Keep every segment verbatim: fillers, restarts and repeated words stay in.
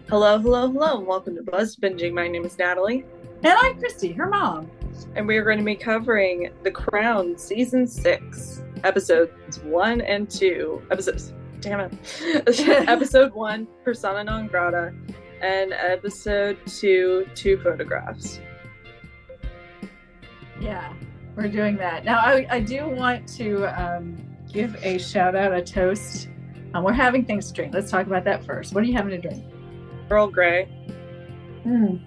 Hello, hello, hello, and welcome to Buzz Binging. My name is Natalie, And I'm Christy, her mom. and we are going to be covering The Crown Season six, Episodes one and two. Episodes, damn it. Episode one, Persona non grata, and Episode two, Two Photographs. Yeah, we're doing that. Now, I, I do want to um, give a shout out, a toast. Um, we're having things to drink. Let's talk about that first. What are you having to drink? Earl Grey. Mm.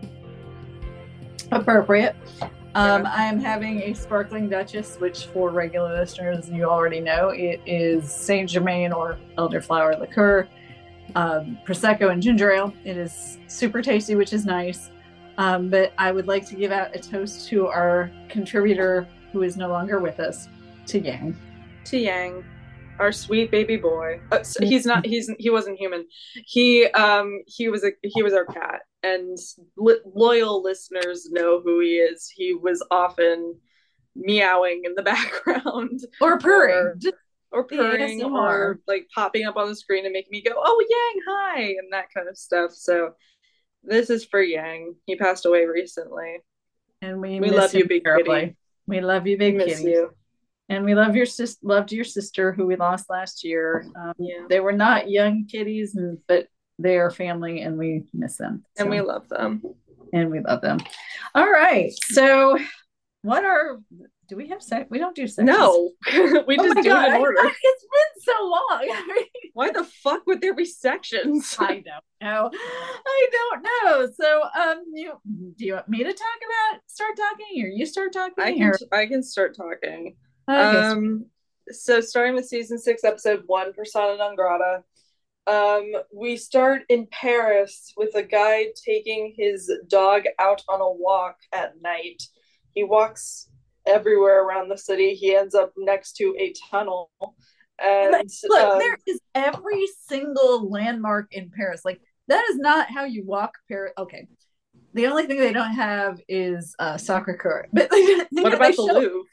Appropriate. Um, Yeah. I am having a sparkling Duchess, which for regular listeners, you already know it is Saint Germain or elderflower liqueur, um, Prosecco, and ginger ale. It is super tasty, which is nice. Um, but I would like to give out a toast to our contributor who is no longer with us, to Yang. To Yang, our sweet baby boy. Uh, so he's not. He's he wasn't human. He um he was a he was our cat, and li- loyal listeners know who he is. He was often meowing in the background, Or purring. or or purring, or like popping up on the screen and making me go, "Oh, Yang, hi," and that kind of stuff. So this is for Yang. He passed away recently. And we, We miss love him you, big terribly. kitty. We love you, We big miss kitty. you. And we love your sis loved your sister who we lost last year. Um, Yeah. They were not young kitties, but they are family and we miss them. And So- we love them. and we love them. All right. So what are do we have sex? We don't do sex. No, we Oh just my do God, it in I- order. I- it's been so long. I mean, Why the fuck would there be sections? I don't know. I don't know. So, um, you do you want me to talk about start talking, or you start talking? I can or- I can start talking. Okay, Um, so starting with season six, episode one, Persona non grata. Um, we start in Paris with a guy taking his dog out on a walk at night. He walks everywhere around the city. He ends up next to a tunnel. And look, um, there is every single landmark in Paris. Like that is not how you walk Paris. Okay, the only thing they don't have is uh, sacre coeur. But like, what about the Louvre?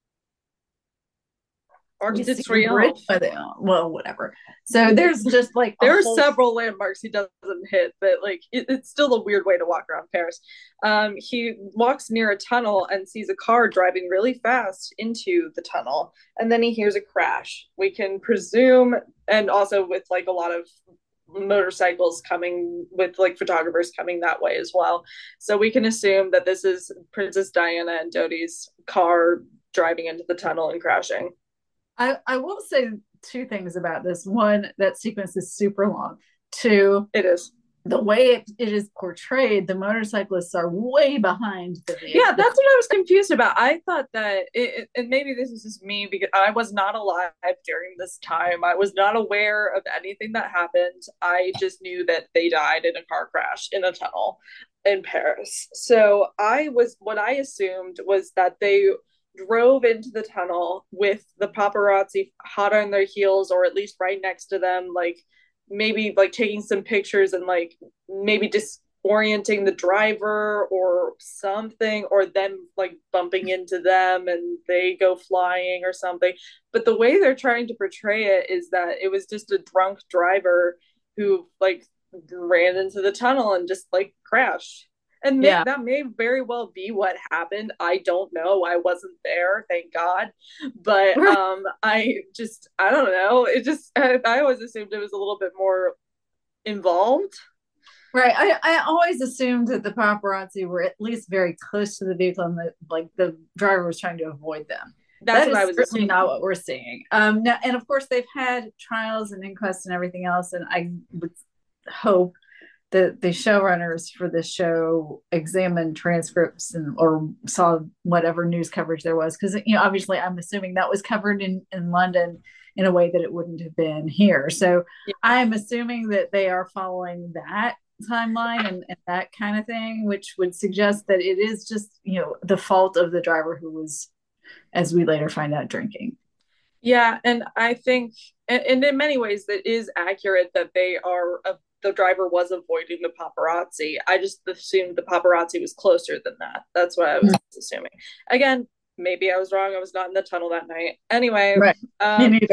Arc We de see Triomphe. Brit- well, whatever. So there's just like a There are whole- several landmarks he doesn't hit, but like it, it's still a weird way to walk around Paris. Um, he walks near a tunnel and sees a car driving really fast into the tunnel, and then he hears a crash. We can presume, and also with like a lot of motorcycles coming, with like photographers coming that way as well. So we can assume that this is Princess Diana and Dodi's car driving into the tunnel and crashing. I, I will say two things about this. One, that sequence is super long. Two, It is. the way it, it is portrayed, the motorcyclists are way behind the vehicle. Yeah, that's what I was confused about. I thought that, it, and maybe this is just me because I was not alive during this time. I was not aware of anything that happened. I just knew that they died in a car crash in a tunnel in Paris. So I was, what I assumed was that they drove into the tunnel with the paparazzi hot on their heels, or at least right next to them, like maybe like taking some pictures and like maybe disorienting the driver or something, or them like bumping into them and they go flying or something. But the way they're trying to portray it is that it was just a drunk driver who like ran into the tunnel and just like crashed. And may, Yeah. that may very well be what happened. I don't know. I wasn't there, thank God. But um, I just, I don't know. It just, I, I always assumed it was a little bit more involved. Right. I, I always assumed that the paparazzi were at least very close to the vehicle and that like the driver was trying to avoid them. That's That what is I was certainly assuming. not what we're seeing. Um, now, and of course, they've had trials and inquests and everything else, and I would hope that the showrunners for this show examined transcripts and or saw whatever news coverage there was, because you know obviously I'm assuming that was covered in in London in a way that it wouldn't have been here. So Yeah. I'm assuming that they are following that timeline and, and that kind of thing, which would suggest that it is just you know the fault of the driver who was, as we later find out, drinking. Yeah, and I think, and, and in many ways, that is accurate that they are, uh, the driver was avoiding the paparazzi. I just assumed the paparazzi was closer than that. That's what I was assuming. Again, maybe I was wrong. I was not in the tunnel that night. Anyway, Right. Me um, neither.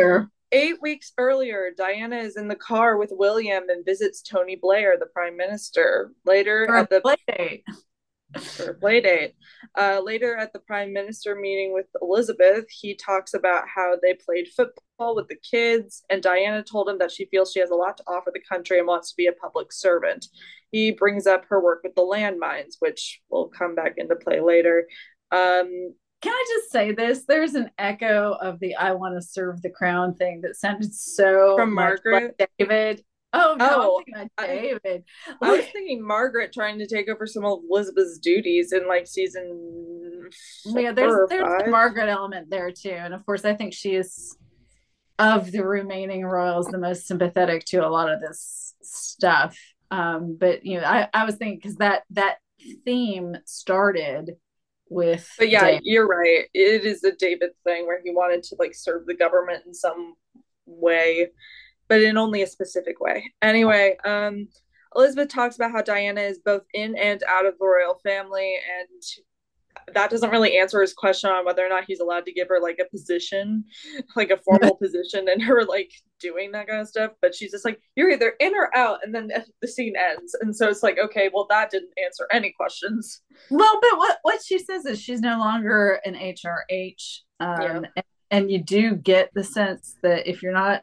eight weeks earlier, Diana is in the car with William and visits Tony Blair, the prime minister. Later For a at the play date. for a play date. Uh, later at the prime minister meeting with Elizabeth, he talks about how they played football with the kids, and Diana told him that she feels she has a lot to offer the country and wants to be a public servant. He brings up her work with the landmines, which will come back into play later. Um, Can I just say this? There's an echo of the I want to serve the crown thing that sounded so from much like Margaret. David. Oh no, I'm Oh, thinking about I, David. I was thinking Margaret trying to take over some of Elizabeth's duties in like season Yeah, four there's or there's the five. Margaret element there too. And of course I think she is of the remaining royals the most sympathetic to a lot of this stuff. Um, but you know, I, I was thinking because that that theme started with But yeah, Dave. you're right. It is a David thing where he wanted to like serve the government in some way, but in only a specific way. Anyway, um, Elizabeth talks about how Diana is both in and out of the royal family, and that doesn't really answer his question on whether or not he's allowed to give her like a position, like a formal position, and her like doing that kind of stuff. But she's just like, you're either in or out, and then the scene ends. And so it's like, okay, well, that didn't answer any questions. Well, but what what she says is she's no longer an H R H, Yeah. um, and, and you do get the sense that if you're not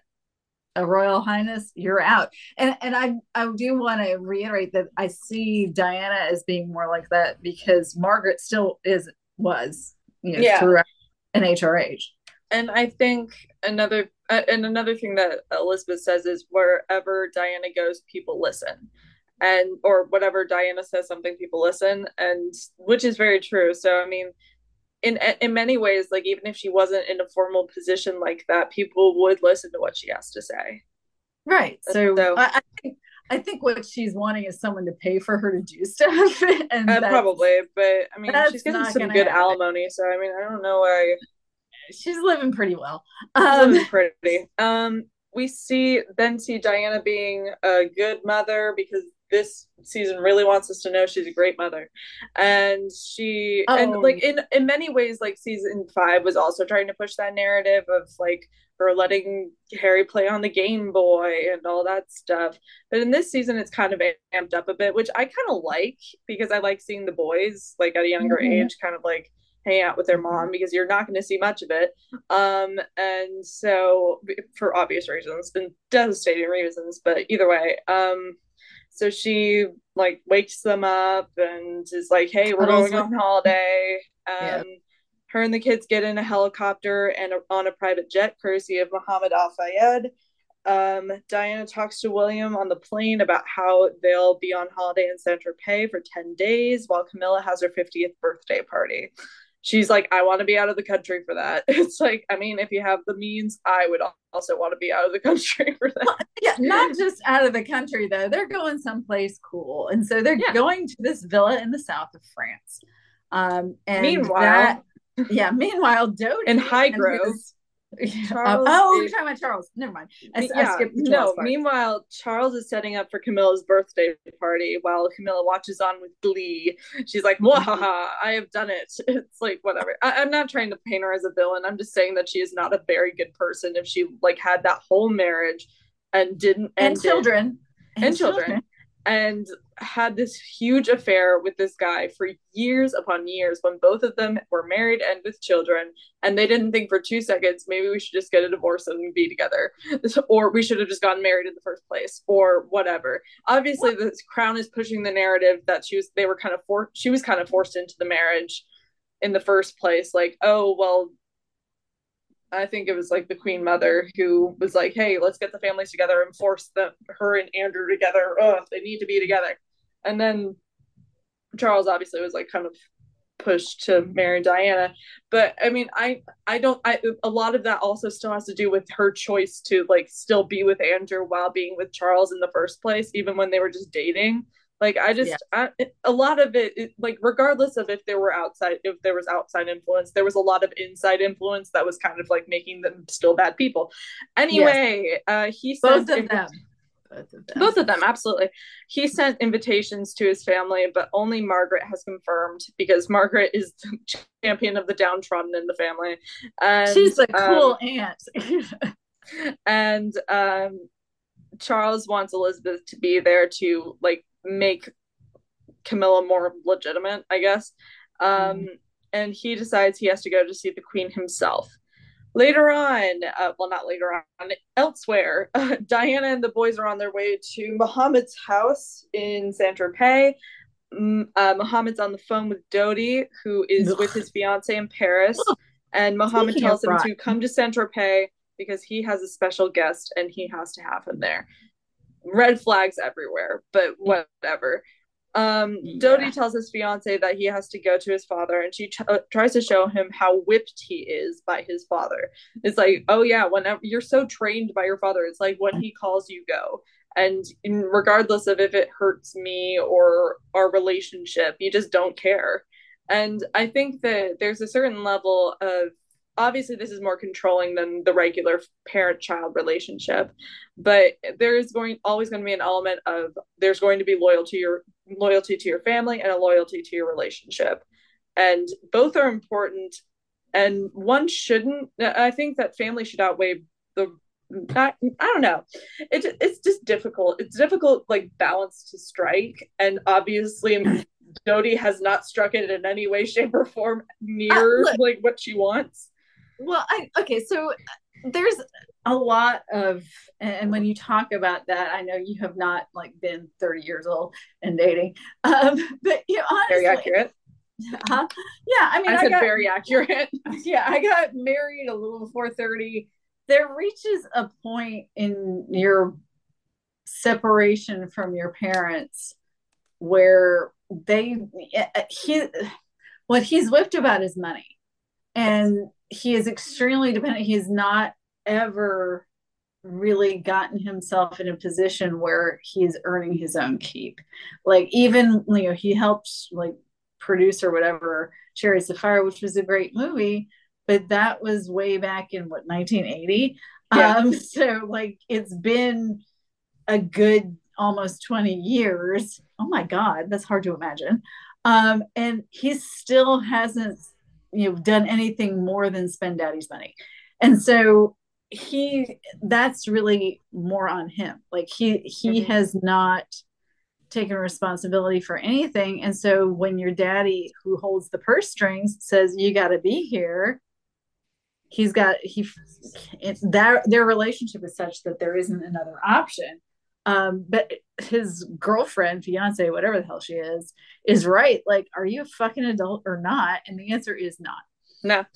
a royal highness, you're out. And and I I do want to reiterate that I see Diana as being more like that because Margaret still is was you know Yeah. throughout an H R H. And I think another uh, and another thing that Elizabeth says is wherever Diana goes, people listen, and or whatever Diana says, something people listen, and which is very true. So I mean, in in many ways, like even if she wasn't in a formal position like that, people would listen to what she has to say. Right. So So I, I think I think what she's wanting is someone to pay for her to do stuff, and uh, that's probably, but I mean, she's that's getting not some going to good happen. alimony, so I mean, I don't know why She's living pretty well. she's Um, living pretty. Um, we see then see Diana being a good mother because this season really wants us to know she's a great mother, and she and like oh, in in many ways, like season five was also trying to push that narrative of like her letting Harry play on the Game Boy and all that stuff. But in this season, it's kind of amped up a bit, which I kind of like because I like seeing the boys like at a younger mhm. age, kind of like hang out with their mom because you're not going to see much of it. Um, and so for obvious reasons and devastating reasons, but either way, um, so she like wakes them up and is like, "Hey, we're Cuddles going with, on holiday." Um, yeah. her and the kids get in a helicopter and a, on a private jet, courtesy of Mohammed Al Fayed. Um, Diana talks to William on the plane about how they'll be on holiday in Saint Tropez for ten days while Camilla has her fiftieth birthday party. She's like, I want to be out of the country for that. It's like, I mean, if you have the means, I would also want to be out of the country for Well, that. yeah, not just out of the country though. They're going someplace cool, and so they're Yeah. going to this villa in the south of France. Um, and that, Meanwhile, yeah. Meanwhile, in Dodie and Highgrove, his, uh, Charles oh, you're is talking about Charles. Never mind. I, I yeah, skipped the Charles no. part. Meanwhile, Charles is setting up for Camilla's birthday party while Camilla watches on with glee. She's like, "Mwahaha, I have done it." It's like whatever. I, I'm not trying to paint her as a villain. I'm just saying that she is not a very good person if she like had that whole marriage and didn't And end it children, and and children children. and had this huge affair with this guy for years upon years when both of them were married and with children, and they didn't think for two seconds maybe we should just get a divorce and be together, or we should have just gotten married in the first place or whatever. Obviously the crown is pushing the narrative that she was they were kind of for she was kind of forced into the marriage in the first place, like, oh well, I think it was like the Queen Mother who was like, "Hey, let's get the families together and force them, her and Andrew together. Oh, they need to be together." And then Charles obviously was like kind of pushed to marry Diana. But I mean, I I don't I a lot of that also still has to do with her choice to like still be with Andrew while being with Charles in the first place, even when they were just dating. Like I Yeah. just I, a lot of it, it like regardless of if there were outside if there was outside influence, there was a lot of inside influence that was kind of like making them still bad people. Yes. Anyway, uh he Both sent of inv- them. Both of them. both of them, absolutely. He sent invitations to his family, but only Margaret has confirmed because Margaret is the champion of the downtrodden in the family. And She's a um, cool aunt. And um, Charles wants Elizabeth to be there to like make Camilla more legitimate, I guess. Um, Mm. and he decides he has to go to see the Queen himself. Later on, uh, well, not later on, elsewhere, uh, Diana and the boys are on their way to Muhammad's house in Saint Tropez. Mm, uh, Muhammad's on the phone with Dodi, who is with Ugh. his fiance in Paris. Ugh. And Muhammad Speaking of tells him rot. to come to Saint Tropez because he has a special guest and he has to have him there. Red flags everywhere, but whatever. Um, Dodi Yeah. tells his fiance that he has to go to his father, and she t- tries to show him how whipped he is by his father. It's like, oh yeah, whenever you're so trained by your father, it's like when he calls, you go. And in, regardless of if it hurts me or our relationship, you just don't care. And I think that there's a certain level of obviously this is more controlling than the regular parent child relationship, but there is going always going to be an element of there's going to be loyalty your loyalty to your family and a loyalty to your relationship, and both are important, and one shouldn't. I think that family should outweigh the I, I don't know. It, it's just difficult. It's difficult, like balance to strike, and obviously, Dodi has not struck it in any way, shape, or form Uh, near look, like what she wants. well, I okay, so there's a lot of, and when you talk about that, I know you have not like been thirty years old and dating. Um, but you know, Very honestly, accurate. huh? Yeah, I mean, I I said got very accurate. yeah, I got married a little before thirty. There reaches a point in your separation from your parents where they he what he's whipped about is money, and he is extremely dependent. He's not ever really gotten himself in a position where he's earning his own keep. Like even you know he helped like produce or whatever Chariots of Fire, which was a great movie, but that was way back in what nineteen eighty. Yeah. Um, so like it's been a good almost twenty years. Oh my God, that's hard to imagine. Um, and he still hasn't, you know, done anything more than spend daddy's money. And so he, that's really more on him. Like he, he Mm-hmm. has not taken responsibility for anything. And so when your daddy who holds the purse strings says, you got to be here, he's got, he, it's that their relationship is such that there isn't another option. Um, but his girlfriend, fiance, whatever the hell she is, is right. Like, are you a fucking adult or not? And the answer is not. No.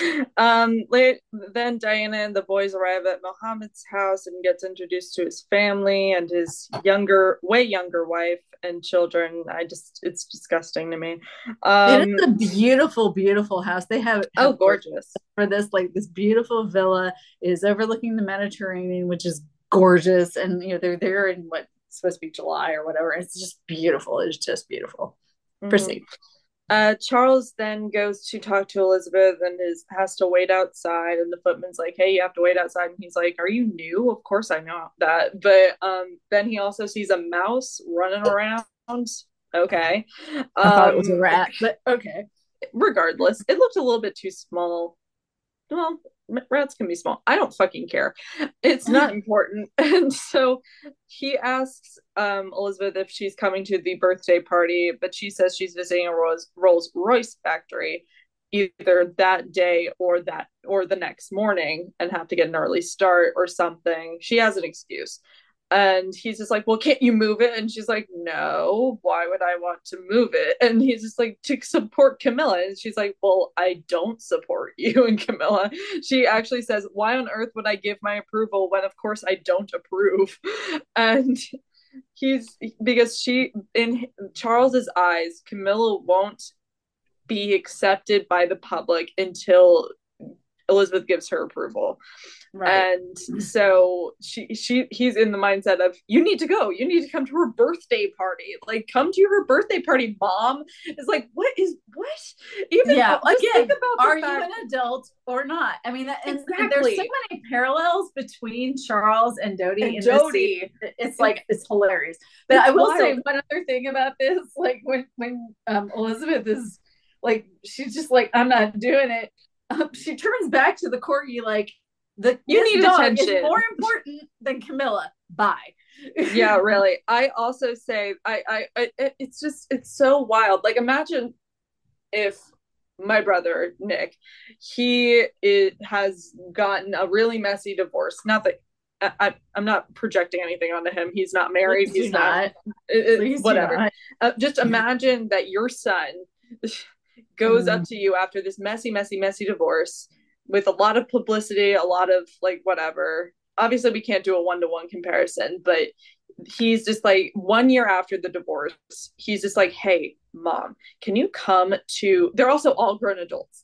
Um, late, then Diana and the boys arrive at Mohammed's house and gets introduced to his family and his younger, way younger wife and children. I just, it's disgusting to me. It is Um, a beautiful, beautiful house. They have oh, have gorgeous. for this like this beautiful villa is overlooking the Mediterranean, which is gorgeous. And you know they're there in what supposed to be July or whatever. It's just beautiful. It's just beautiful. Mm-hmm. Proceed. Uh, Charles then goes to talk to Elizabeth and is has to wait outside. And the footman's like, "Hey, you have to wait outside." And he's like, "Are you new? Of course I know that." But um, then he also sees a mouse running around. Okay. I thought it was a Um, rat, but okay. regardless, it looked a little bit too small. Well, rats can be small. I don't fucking care. It's not important. And so he asks um, Elizabeth if she's coming to the birthday party, but she says she's visiting a Rolls, Rolls Royce factory either that day or that or the next morning and have to get an early start or something. She has an excuse. And he's just like, well, can't you move it? And she's like, no, why would I want to move it? And he's just like, to support Camilla. And she's like, well, I don't support you and Camilla. She actually says, why on earth would I give my approval when, of course, I don't approve? And he's because she, in Charles's eyes, Camilla won't be accepted by the public until Elizabeth gives her approval. Right. And so she she he's in the mindset of you need to go, you need to come to her birthday party, like come to her birthday party, mom. Is like, what is what even Yeah, just think again, about are the you fact an adult or not? I mean, and, and there's so exactly. many parallels between Charles and Dodi And in this scene. Dodi, It's it's, like it's hilarious. But it's I will say wild. one other thing about this, like when when um, Elizabeth is like, she's just like, I'm not doing it. Um, she turns back to the corgi like, The You this need dog attention. is more important than Camilla. Bye. Yeah, really. I also say I, I I it's just it's so wild. Like imagine if my brother Nick, he it has gotten a really messy divorce. Not that I, I I'm not projecting anything onto him. He's not married. Please do He's not not. it, it, Please do whatever. not. Uh, just imagine that your son goes up Mm. to you after this messy, messy, messy divorce with a lot of publicity, a lot of like whatever. Obviously, we can't do a one to one comparison, but he's just like one year after the divorce, he's just like, hey, mom, can you come to, they're also all grown adults.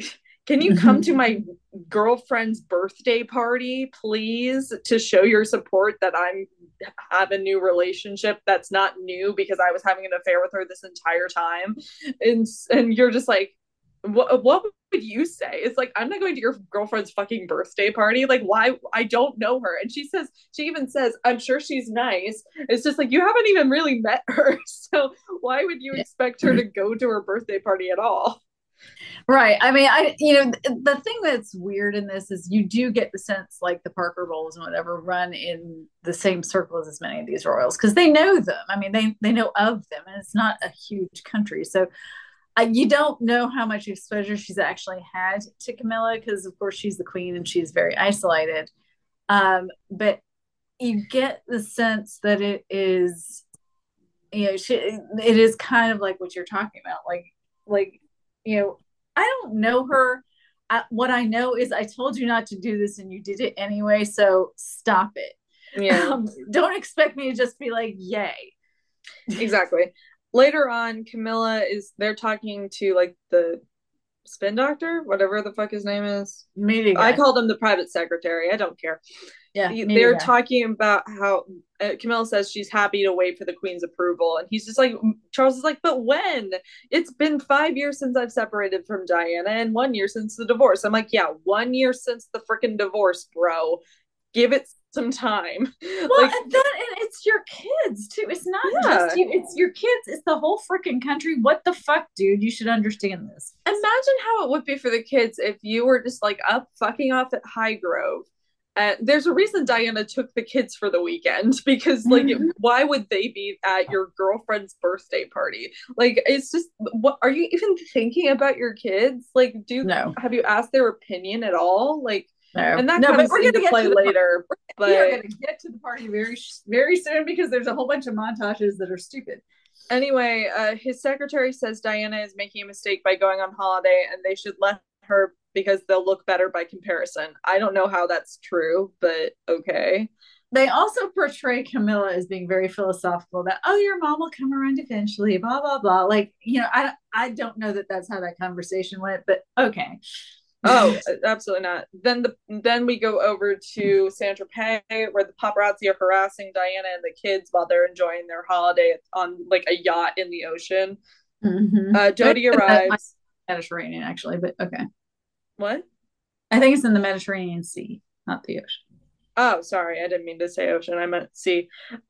Can you come to my girlfriend's birthday party, please, to show your support that I'm have a new relationship that's not new because I was having an affair with her this entire time, and and you're just like, what what would you say? It's like, I'm not going to your girlfriend's fucking birthday party. Like, why? I don't know her. And she says, she even says, I'm sure she's nice. It's just like, you haven't even really met her, so why would you expect her to go to her birthday party at all? Right. I mean, I, you know, the thing that's weird in this is you do get the sense like the Parker Bowles and whatever run in the same circles as many of these royals because they know them. I mean, they they know of them, and it's not a huge country, so uh, you don't know how much exposure she's actually had to Camilla because, of course, she's the queen and she's very isolated. Um, but you get the sense that it is, you know, she, it is kind of like what you're talking about, like, like, you know, I don't know her. I, what I know is I told you not to do this and you did it anyway, so stop it. Yeah. Um, don't expect me to just be like, yay. Exactly. Later on, Camilla is they're talking to like the spin doctor, whatever the fuck his name is. Media I guy. called him the private secretary. I don't care. Yeah, He- media they're guy. talking about how uh, Camilla says she's happy to wait for the queen's approval, and he's just like, Charles is like, but when? It's been five years since I've separated from Diana, and one year since the divorce. I'm like, yeah, one year since the freaking divorce, bro. Give it some time. Well, Like, and that and it's your kids too. It's not yeah. just you, it's your kids. It's the whole freaking country. What the fuck, dude? You should understand this. Imagine how it would be for the kids if you were just like up fucking off at Highgrove. And there's a reason Diana took the kids for the weekend because, like, Mhm. why would they be at your girlfriend's birthday party? Like, it's just, what are you even thinking about your kids? Like, do No, have you asked their opinion at all? Like, no, and that no. But comes we're gonna into get play to the later. part. We are But gonna get to the party very, very soon because there's a whole bunch of montages that are stupid. anyway, uh, his secretary says Diana is making a mistake by going on holiday and they should let her because they'll look better by comparison. I don't know how that's true, but okay. They also portray Camilla as being very philosophical that, oh, your mom will come around eventually, blah blah blah. Like, you know, I I don't know that that's how that conversation went, but okay. Oh, absolutely not. Then the then we go over to Saint Tropez where the paparazzi are harassing Diana and the kids while they're enjoying their holiday on like a yacht in the ocean. Mm-hmm. Uh, Jody arrives. Mediterranean, actually, but okay. What? I think it's in the Mediterranean Sea, not the ocean. Oh, sorry, I didn't mean to say ocean. I meant sea.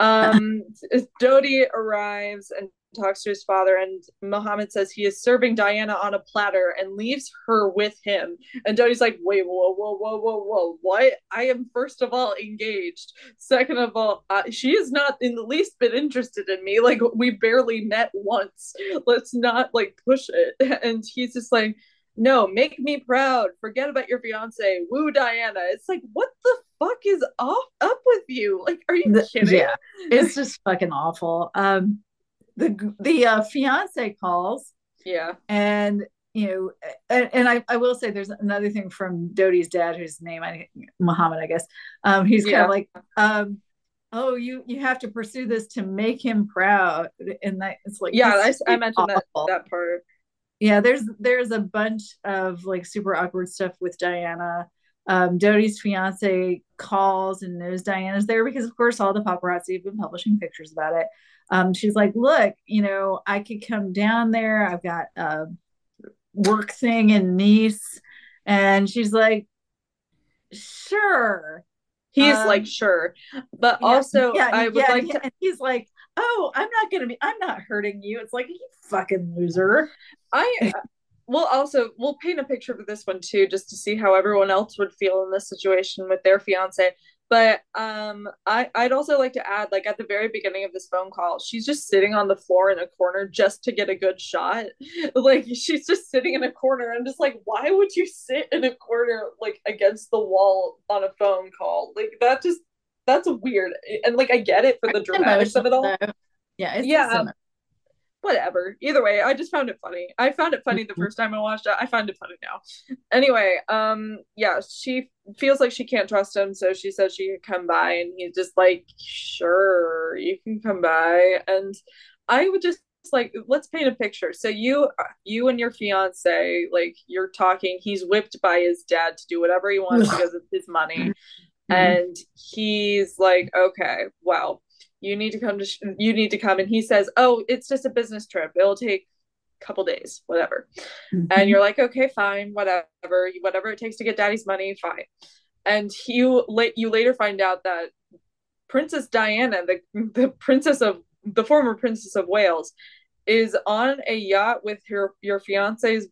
Um, Jody arrives and talks to his father, and Mohammed says he is serving Diana on a platter and leaves her with him. And Jody's like, wait, whoa, whoa, whoa, whoa, whoa, what? I am first of all engaged. Second of all, uh, she has not in the least been interested in me. Like, we barely met once. Let's not like push it. And he's just like, no, make me proud. Forget about your fiance. Woo Diana. It's like, what the fuck is off up with you? Like, are you The, kidding? yeah, it's just fucking awful. Um, the the uh, fiance calls, yeah, and you know, and, and I, I will say there's another thing from Dodi's dad, whose name I Muhammad, I guess. Um, he's yeah. kind of like, um, oh, you you have to pursue this to make him proud, and that it's like, yeah, I, I mentioned that that part. Yeah, there's there's a bunch of like super awkward stuff with Diana. Um, Dodi's fiance calls and knows Diana's there because, of course, all the paparazzi have been publishing pictures about it. Um, she's like, look, you know, I could come down there. I've got a work thing in Nice. And she's like, sure. He's um, like, sure. But yeah, also, yeah, I would yeah, like to. And he's like, oh, I'm not going to be, I'm not hurting you. It's like, you fucking loser. I we'll also we'll paint a picture for this one too, just to see how everyone else would feel in this situation with their fiance. But um, I I'd also like to add, like at the very beginning of this phone call, she's just sitting on the floor in a corner just to get a good shot. Like she's just sitting in a corner. I'm just like, why would you sit in a corner like against the wall on a phone call? Like that just that's weird. And like I get it for the dramatics of Emotional it all. though. Yeah, it's just Yeah, emotional. whatever. Either way, I just found it funny. I found it funny the first time I watched it. I find it funny now. Anyway, um, yeah, she feels like she can't trust him, so she says she can come by, and he's just like, "Sure, you can come by." And I would just like, let's paint a picture. So you, you and your fiance, like, you're talking. He's whipped by his dad to do whatever he wants because of his money, Mhm. and he's like, okay, well, you need to come to sh- you need to come, and he says, oh, it's just a business trip, it'll take a couple days, whatever. And you're Mhm. like, okay, fine, whatever, whatever it takes to get daddy's money, fine. And you late you later find out that Princess Diana, the the princess of the former princess of Wales, is on a yacht with her your fiance's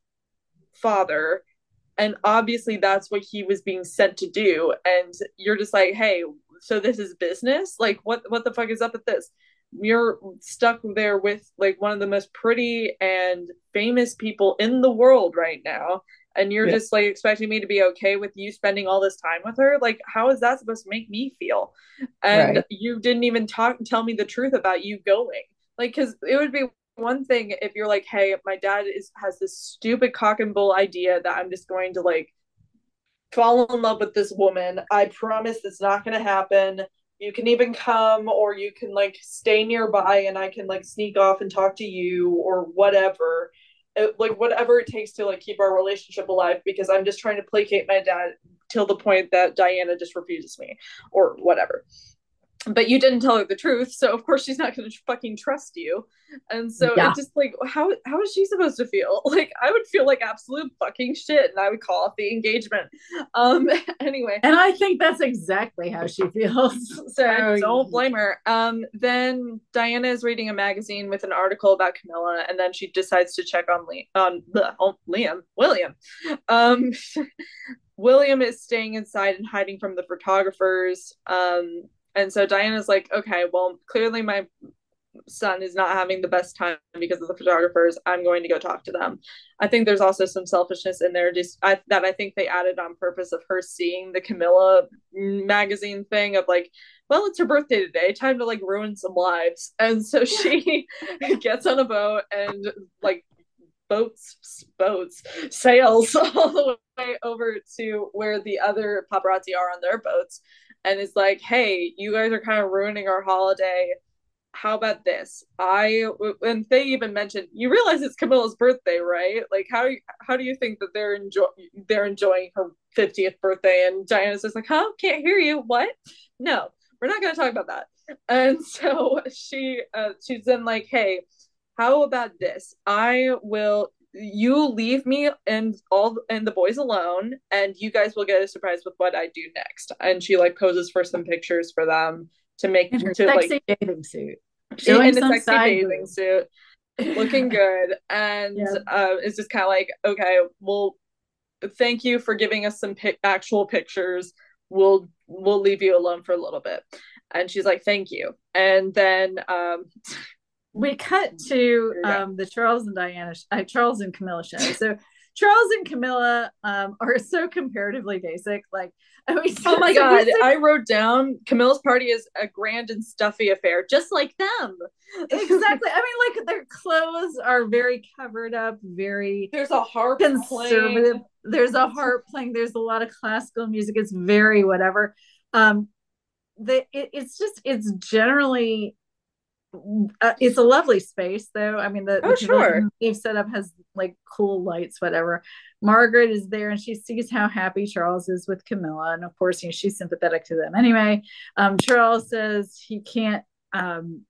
father, and obviously that's what he was being sent to do, and you're just like, hey, so this is business, like what what the fuck is up with this? You're stuck there with like one of the most pretty and famous people in the world right now, and you're Yeah. just like expecting me to be okay with you spending all this time with her. Like how is that supposed to make me feel? And Right. you didn't even talk tell me the truth about you going. Like because it would be one thing if you're like, hey, my dad is has this stupid cock and bull idea that I'm just going to like fall in love with this woman. I promise it's not going to happen. You can even come, or you can like stay nearby and I can like sneak off and talk to you or whatever. It, like whatever it takes to like keep our relationship alive, because I'm just trying to placate my dad till the point that Diana just refuses me or whatever. But you didn't tell her the truth, so of course she's not going to fucking trust you. And so it Yeah. just like, how how is she supposed to feel? Like I would feel like absolute fucking shit, and I would call off the engagement. Um anyway, And I think that's exactly how she feels. I So don't blame her. Um then Diana is reading a magazine with an article about Camilla, and then she decides to check on Liam, on the oh, Liam William. Um William is staying inside and hiding from the photographers. Um, and so Diana's like, okay, well, clearly my son is not having the best time because of the photographers. I'm going to go talk to them. I think there's also some selfishness in there, just I, that I think they added on purpose, of her seeing the Camilla magazine thing of like, well, it's her birthday today, time to like ruin some lives. And so she gets on a boat and like boats boats sails all the way over to where the other paparazzi are on their boats, and is like, hey, you guys are kind of ruining our holiday. How about this? I and they even mentioned, you realize it's Camilla's birthday, right? Like how how do you think that they're enjoy they're enjoying her fiftieth birthday? And Diana's just like, huh, can't hear you, what? No, we're not going to talk about that. And so she uh, she's then like, hey, how about this? I will you leave me and all and the boys alone, and you guys will get a surprise with what I do next. And she like poses for some pictures for them to make in her to like sexy bathing suit, showing in a some sexy side bathing boob. suit, looking good. And Yeah. uh, it's just kind of like, okay, well, thank you for giving us some pic- actual pictures. We'll we'll leave you alone for a little bit. And she's like, thank you. And then um, We cut to here we go. um, the Charles and Diana, uh, Charles and Camilla show. So Charles and Camilla um, are so comparatively basic. Like, I mean, so, Oh my so we're god, so I wrote down Camilla's party is a grand and stuffy affair, just like them. exactly. I mean, like their clothes are very covered up, very There's a harp conservative. playing. There's a harp playing. There's a lot of classical music. It's very whatever. Um, the it, it's just it's generally uh, it's a lovely space though. I mean, the the Oh, sure. pavilion they've set up has like cool lights, whatever. Margaret is there and she sees how happy Charles is with Camilla, and of course, you know, she's sympathetic to them anyway. Um, Charles says he can't um,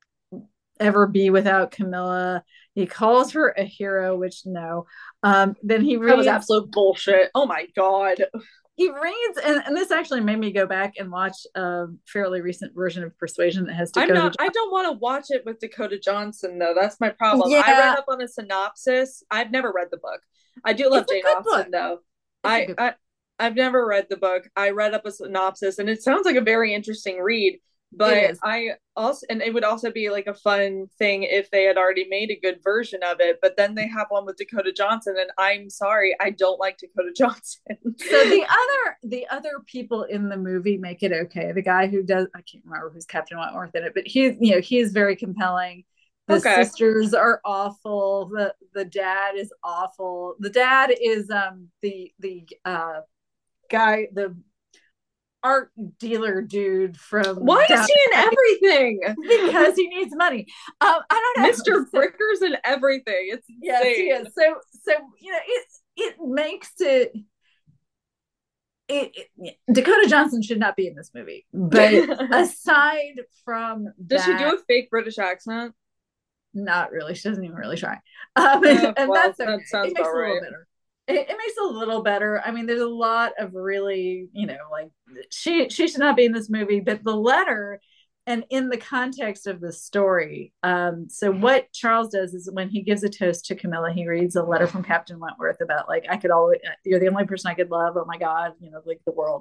ever be without Camilla. He calls her a hero, which no. Um, then he That was reads absolute bullshit. Oh my god. he reads, and, and this actually made me go back and watch a fairly recent version of Persuasion that has I'm Dakota not, I don't want to watch it with Dakota Johnson though. That's my problem. Johnson. I read Yeah, up on a synopsis. I've never read the book. I do love it's a Jane good book. Austen though. It's a I, good I I've never read the book. I read up a synopsis and it sounds like a very interesting read. It But is. I also, and it would also be like a fun thing if they had already made a good version of it. But then they have one with Dakota Johnson, and I'm sorry, I don't like Dakota Johnson. So the other the other people in the movie make it okay. The guy who does, I can't remember who's Captain Wentworth in it, but he, you know, he is very compelling. The Okay. sisters are awful. The the dad is awful. The dad is um the the uh guy, the art dealer dude from Why is down he in everything? because he needs money. Um, I don't know. mister So, Brickers and everything. It's yes, he insane. is. So so you know it it makes it it, it, Dakota Johnson should not be in this movie. But aside from Does she do that, a fake British accent? not really. She doesn't even really try. Um, Uh, and well, that's okay. that sounds It makes about it a little right. better. It, it makes it a little better. I mean, there's a lot of really, you know, like she she should not be in this movie, but the letter and in the context of the story. Um, so what Charles does is when he gives a toast to Camilla, he reads a letter from Captain Wentworth about like I could always you're the only person I could love. Oh my God, you know, like the world,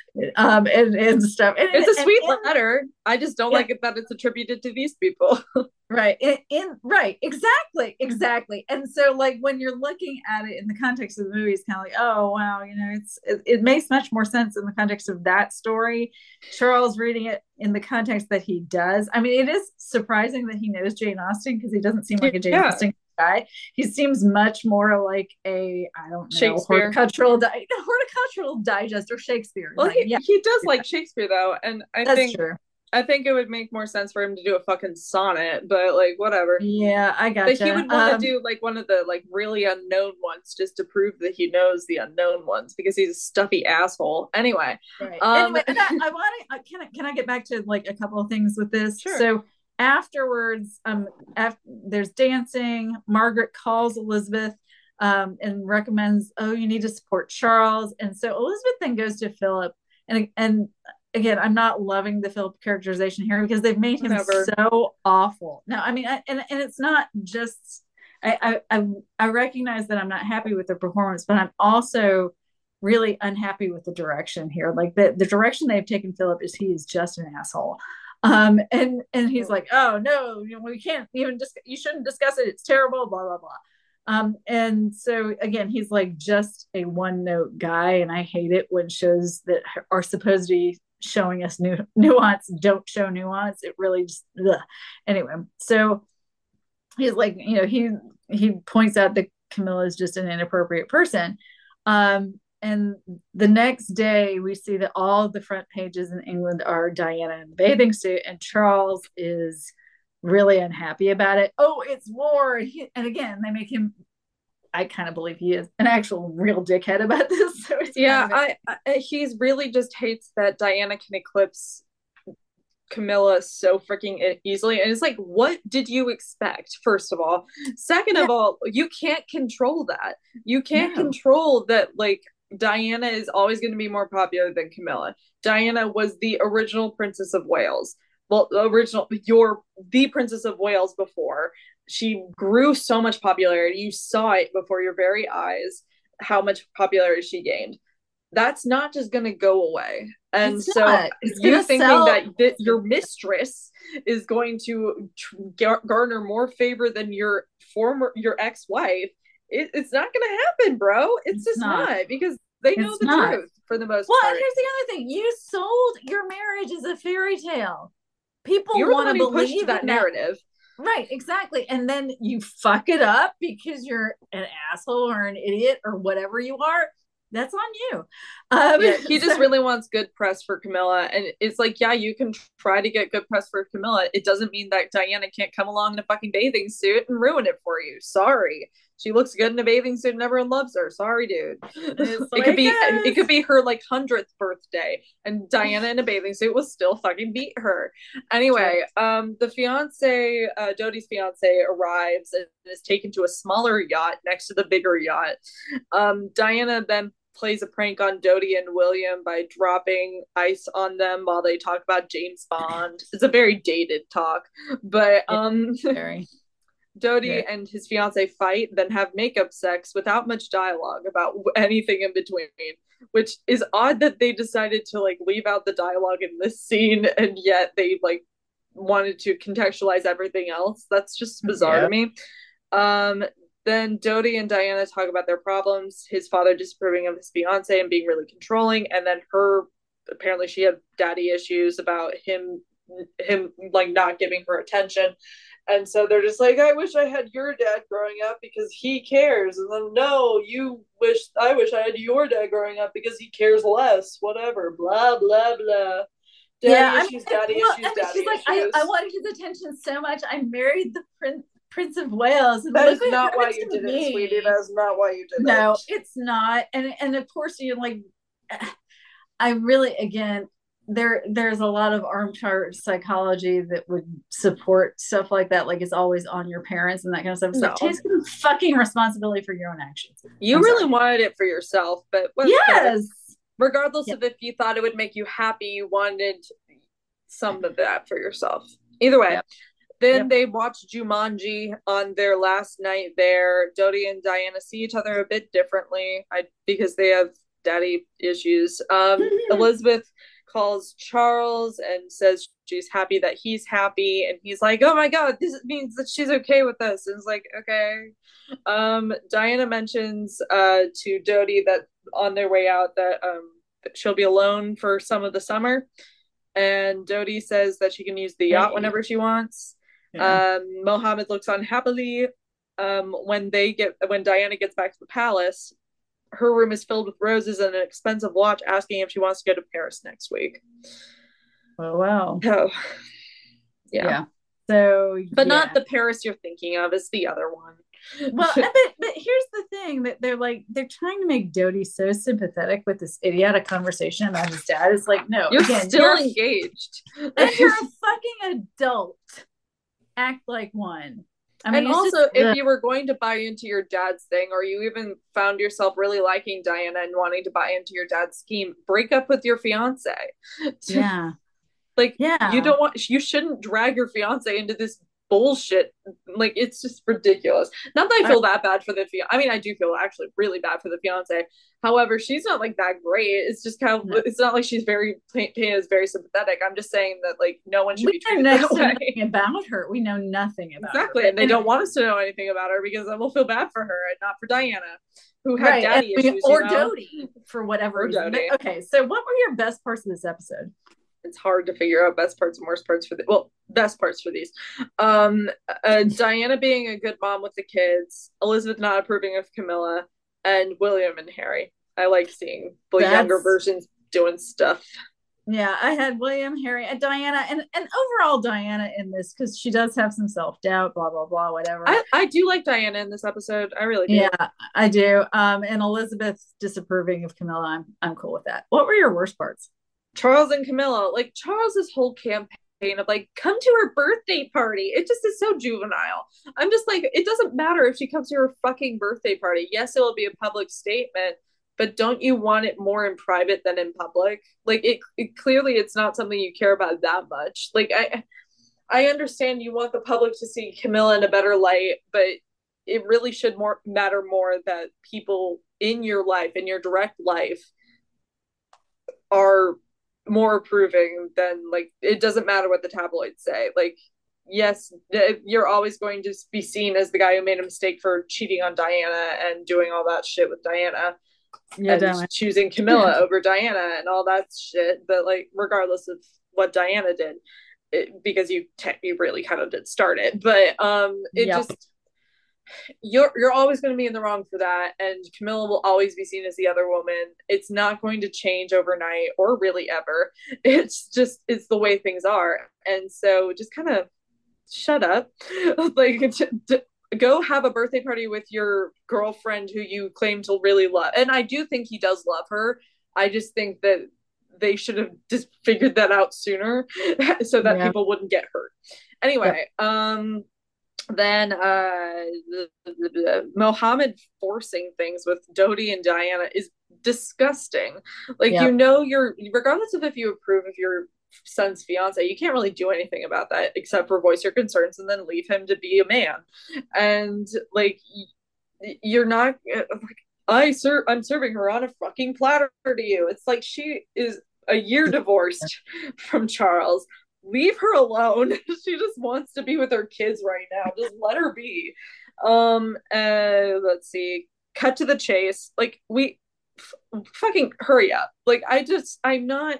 um, and and stuff. And, It's a and, sweet and letter. I just don't yeah, like it that it's attributed to these people. right in, in right exactly exactly. And so like when you're looking at it in the context of the movie, it's kind of like, oh wow, you know, it's it, it makes much more sense in the context of that story. Charles reading it in the context that he does, I mean, it is surprising that he knows Jane Austen because he doesn't seem like a Jane Yeah, Austen guy. He seems much more like a, I don't know, Shakespeare. horticultural di- horticultural digest or Shakespeare. Well, Like, he yeah, he does like Shakespeare though, and I that's think true. I think it would make more sense for him to do a fucking sonnet, but like whatever. Yeah, I But he gotcha. would want to um do like one of the like really unknown ones just to prove that he knows the unknown ones because he's a stuffy asshole. Anyway, Right. um, Anyway, and I, I want to can I can I get back to like a couple of things with this? sure. So afterwards, um, after, there's dancing. Margaret calls Elizabeth, um, and recommends, oh, you need to support Charles. And so Elizabeth then goes to Philip, and and again, I'm not loving the Philip characterization here because they've made him Whatever. so awful. Now, I mean, I, and and it's not just I, I I I recognize that I'm not happy with the performance, but I'm also really unhappy with the direction here. Like the, the direction they've taken Philip is he is just an asshole. Um, and and he's like, oh no, you know, we can't even just you shouldn't discuss it. It's terrible, blah blah blah. Um, and so again, he's like just a one note guy, and I hate it when shows that are supposed to be showing us nu- nuance don't show nuance. It really just ugh. Anyway. So he's like, you know, he he points out that Camilla is just an inappropriate person. Um, and the next day, we see that all of the front pages in England are Diana in the bathing suit, and Charles is really unhappy about it. Oh, it's war. And, he, and again, they make him, I kind of believe he is an actual real dickhead about this. So it's Yeah, kind of, I, I he's really just hates that Diana can eclipse Camilla so freaking easily. And it's like, what did you expect? First of all, second yeah, of all, you can't control that. You can't no, control that. Like Diana is always going to be more popular than Camilla. Diana was the original Princess of Wales. Well, the original, you're the Princess of Wales before. She grew so much popularity. You saw it before your very eyes how much popularity she gained. That's not just going to go away. And it's so not. It's you gonna thinking sell. that th- your mistress is going to gar- garner more favor than your former your ex-wife, it, it's not going to happen, bro. It's It's just not. not because they know It's the not. truth for the most Well, and part. here's the other thing: you sold your marriage as a fairy tale. People You're the want to one who pushed believe that in that. narrative. Right, exactly. And then you fuck it up because you're an asshole or an idiot or whatever you are. That's on you. Um, Yeah, he just so, really wants good press for Camilla. And it's like, yeah, you can try to get good press for Camilla. It doesn't mean that Diana can't come along in a fucking bathing suit and ruin it for you. Sorry. She looks good in a bathing suit and everyone loves her. Sorry, dude. it's the It way could it be it goes. could be her like hundredth birthday and Diana in a bathing suit will still fucking beat her. True. Anyway, um the fiance, uh Dodie's fiance arrives and is taken to a smaller yacht next to the bigger yacht. Um Diana then plays a prank on Dodie and William by dropping ice on them while they talk about James Bond. It's a very dated talk, but Yeah, um, very. Dodie Yeah. and his fiance fight, then have makeup sex without much dialogue about anything in between, which is odd that they decided to like leave out the dialogue in this scene and yet they like wanted to contextualize everything else. That's just bizarre Yeah. to me. Um, then Dodie and Diana talk about their problems, his father disapproving of his fiance and being really controlling, and then her apparently she had daddy issues about him him like not giving her attention. And so they're just like, I wish I had your dad growing up because he cares. And then, no, you wish, I wish I had your dad growing up because he cares less. Whatever. Blah, blah, blah. Daddy Yeah, I mean, issues, daddy well, issues, I mean, daddy she's like, I, issues. I wanted his attention so much. I married the prince, Prince of Wales, and That look is what not why happened you to did it, me. sweetie. That is not why you did No, it. it's not. And and of course, you're like, I really, again, there there's a lot of armchair psychology that would support stuff like that. Like it's always on your parents and that kind of stuff. It's like, No. take some fucking responsibility for your own actions. You I'm really sorry. wanted it for yourself, but whatever. Yes. Regardless Yeah. of if you thought it would make you happy, you wanted some of that for yourself. Either way. Yep. Then Yep. they watch Jumanji on their last night there. Dodie and Diana see each other a bit differently I, because they have daddy issues. Um, Elizabeth calls Charles and says she's happy that he's happy. And he's like, oh my God, this means that she's okay with this. And it's like, okay. Um, Diana mentions uh, to Dodie that on their way out that um, she'll be alone for some of the summer. And Dodie says that she can use the yacht Hey. whenever she wants. Yeah. Um, Mohammed looks unhappily. Um, when they get when Diana gets back to the palace, her room is filled with roses and an expensive watch, asking if she wants to go to Paris next week. Oh wow. Oh, yeah. Yeah. So, but yeah. not the Paris you're thinking of. It's the other one. Well, but but here's the thing that they're like they're trying to make Dodie so sympathetic with this idiotic conversation about his dad. It's like, no, you're again, still you're, engaged, and you're a fucking adult. Act like one. I mean, and also, just, if uh, you were going to buy into your dad's thing, or you even found yourself really liking Diana and wanting to buy into your dad's scheme, break up with your fiance. Yeah. Like, yeah. you don't want, you shouldn't drag your fiance into this bullshit. Like, it's just ridiculous. Not that I feel I, that bad for the fiance. I mean, I do feel actually really bad for the fiance. However, she's not like that great. It's just kind of, no. It's not like she's very, painted as very sympathetic. I'm just saying that, like, no one should we be treated know that way. Nothing about her. We know nothing about exactly. her. And they anyway. don't want us to know anything about her because then we'll feel bad for her and not for Diana, who had right. daddy and, issues. Or you know? Dodie, for whatever or reason. Dodie. Okay, so what were your best parts of this episode? It's hard to figure out best parts and worst parts for the well best parts for these um uh, Diana being a good mom with the kids, Elizabeth not approving of Camilla, and William and Harry. I like seeing the That's... younger versions doing stuff. Yeah, I had William, Harry, and Diana, and and overall Diana in this because she does have some self-doubt, blah blah blah, whatever. I, I do like Diana in this episode. I really do. Yeah, I do. Um and Elizabeth disapproving of Camilla. I'm I'm cool with that. What were your worst parts? Charles and Camilla, like Charles's whole campaign of like, come to her birthday party. It just is so juvenile. I'm just like, it doesn't matter if she comes to her fucking birthday party. Yes, it will be a public statement, but don't you want it more in private than in public? Like it, it clearly it's not something you care about that much. Like I, I understand you want the public to see Camilla in a better light, but it really should more matter more that people in your life, in your direct life, are more approving than like it doesn't matter what the tabloids say. Like, yes, you're always going to be seen as the guy who made a mistake for cheating on Diana and doing all that shit with Diana, yeah, and damn choosing Camilla yeah. over Diana and all that shit. But like, regardless of what Diana did, it, because you te- you really kind of did start it, but um, it yep. just. You're you're always going to be in the wrong for that, and Camilla will always be seen as the other woman. It's not going to change overnight or really ever. It's just it's the way things are, and so just kind of shut up, like to, to go have a birthday party with your girlfriend who you claim to really love. And I do think he does love her. I just think that they should have just figured that out sooner, so that yeah. people wouldn't get hurt. Anyway, yeah. um. Then uh the, the, the, Mohammed forcing things with Dodi and Diana is disgusting. Like, you Yep. know, you're regardless of if you approve of your son's fiance, you can't really do anything about that except for voice your concerns and then leave him to be a man. And like, you're not like, I sir I'm serving her on a fucking platter to you. It's like she is a year divorced from Charles. Leave her alone. She just wants to be with her kids right now. Just let her be. Um uh let's see. Cut to the chase. Like, we f- fucking hurry up. Like, I just I'm not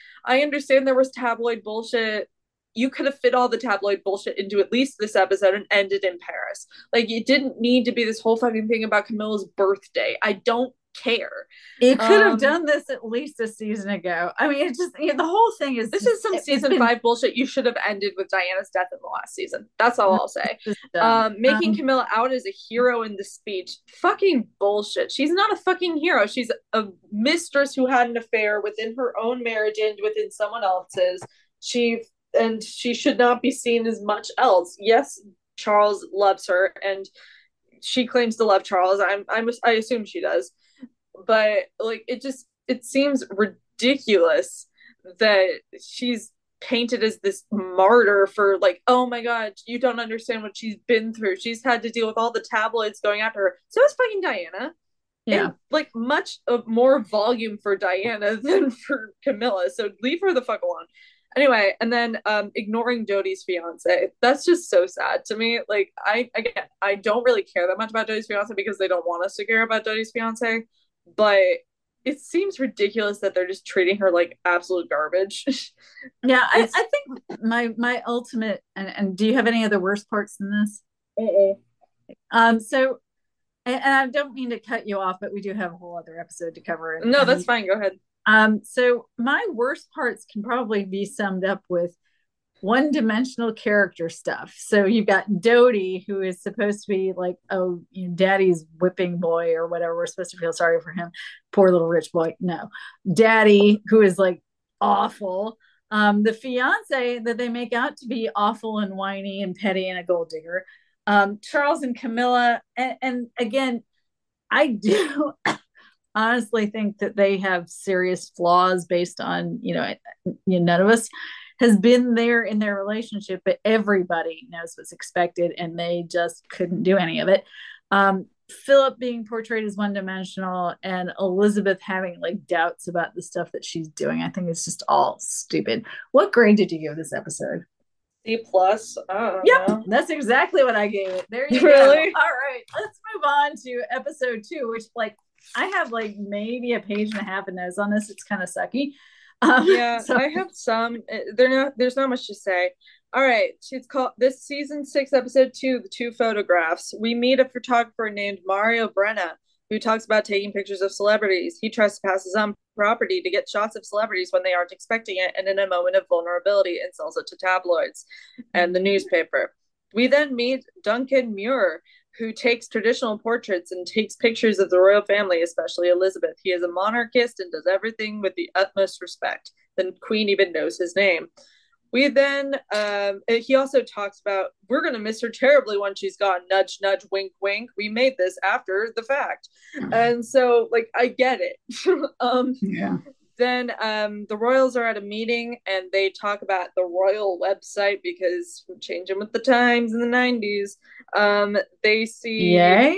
I understand there was tabloid bullshit. You could have fit all the tabloid bullshit into at least this episode and ended in Paris. Like, it didn't need to be this whole fucking thing about Camilla's birthday. I don't care. You could have Um, done this at least a season ago. I mean, it's just, you know, the whole thing is this just, is some it, has season been five bullshit. You should have ended with Diana's death in the last season. That's all I'll say. just dumb. Um, making Um, Camilla out as a hero in the speech, fucking bullshit. She's not a fucking hero. She's a mistress who had an affair within her own marriage and within someone else's. She and she should not be seen as much else. Yes, Charles loves her, and she claims to love Charles. I'm, I'm, I assume she does, but like, it just it seems ridiculous that she's painted as this martyr for, like, oh my god, you don't understand what she's been through. She's had to deal with all the tabloids going after her. So is fucking Diana. yeah. And like, much of more volume for Diana than for Camilla. So leave her the fuck alone. Anyway, and then um ignoring Dodi's fiance. That's just so sad to me. Like, I again, I don't really care that much about Dodi's fiance because they don't want us to care about Dodi's fiance, but it seems ridiculous that they're just treating her like absolute garbage. Yeah, I, It's I think my my ultimate and, and do you have any other worst parts than this? uh-uh. Um, so and, and I don't mean to cut you off, but we do have a whole other episode to cover. And, No, that's and fine. Go ahead. um, so my worst parts can probably be summed up with one dimensional character stuff. So you've got Dodie, who is supposed to be like, oh, you know, daddy's whipping boy or whatever. We're supposed to feel sorry for him. Poor little rich boy. No. Daddy, who is like awful. Um, the fiance that they make out to be awful and whiny and petty and a gold digger. Um, Charles and Camilla. And, and again, I do honestly think that they have serious flaws based on, you know, you know, none of us has been there in their relationship, but everybody knows what's expected and they just couldn't do any of it. Um, Philip being portrayed as one dimensional and Elizabeth having like doubts about the stuff that she's doing. I think it's just all stupid. What grade did you give this episode? C plus. I don't Yep, know. that's exactly what I gave it. There you go. All Really? right, let's move on to episode two, which like I have like maybe a page and a half of notes on this. It's kind of sucky. Um, Yeah, so I have some. eh, They're not. There's not much to say. All right, it's called this season six, episode two, the two photographs. We meet a photographer named Mario Brenna who talks about taking pictures of celebrities. He trespasses on property to get shots of celebrities when they aren't expecting it, and in a moment of vulnerability, and sells it to tabloids and the newspaper. We then meet Duncan Muir, who takes traditional portraits and takes pictures of the royal family, especially Elizabeth. He is a monarchist and does everything with the utmost respect. The queen even knows his name. We then, um, he also talks about, we're going to miss her terribly when she's gone. Nudge, nudge, wink, wink. We made this after the fact. And so, like, I get it. um, yeah. then um, the royals are at a meeting and they talk about the royal website because changing with the times in the nineties. Um, they see, Yay.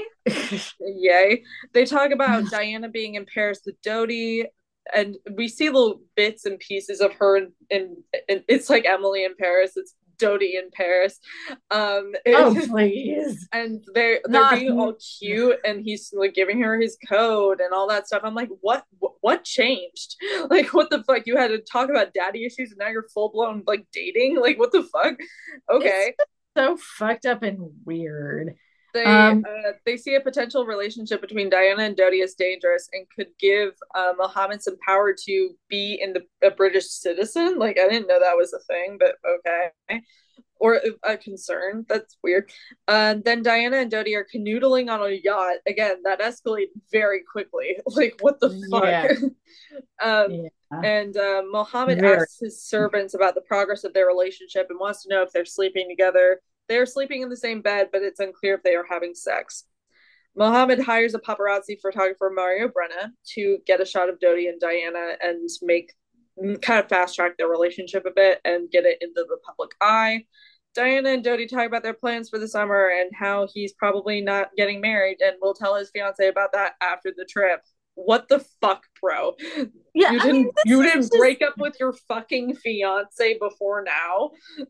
yay, they talk about Diana being in Paris with Dodi, and we see little bits and pieces of her in, in, in it's like Emily in Paris, it's Dodi in Paris. Um, Oh, please. and they're they're Not being all cute and he's like giving her his code and all that stuff. I'm like, what what changed? Like, what the fuck? You had to talk about daddy issues and now you're full blown like dating? Like, what the fuck? Okay. It's so fucked up and weird. They Um, uh, they see a potential relationship between Diana and Dodi as dangerous and could give uh, Mohammed some power to be in the a British citizen. Like, I didn't know that was a thing, but okay. Or a concern. That's weird. Uh, then Diana and Dodi are canoodling on a yacht. Again, that escalated very quickly. Like, what the yeah. fuck? um, Yeah. and uh, Mohammed Very. asks his servants about the progress of their relationship and wants to know if they're sleeping together. They're sleeping in the same bed, but it's unclear if they are having sex. Mohammed hires a paparazzi photographer, Mario Brenna, to get a shot of Dodi and Diana and make kind of fast track their relationship a bit and get it into the public eye. Diana and Dodi talk about their plans for the summer and how he's probably not getting married, and will tell his fiance about that after the trip. What the fuck, bro? Yeah, You I mean, didn't this you is didn't just break up with your fucking fiance before now?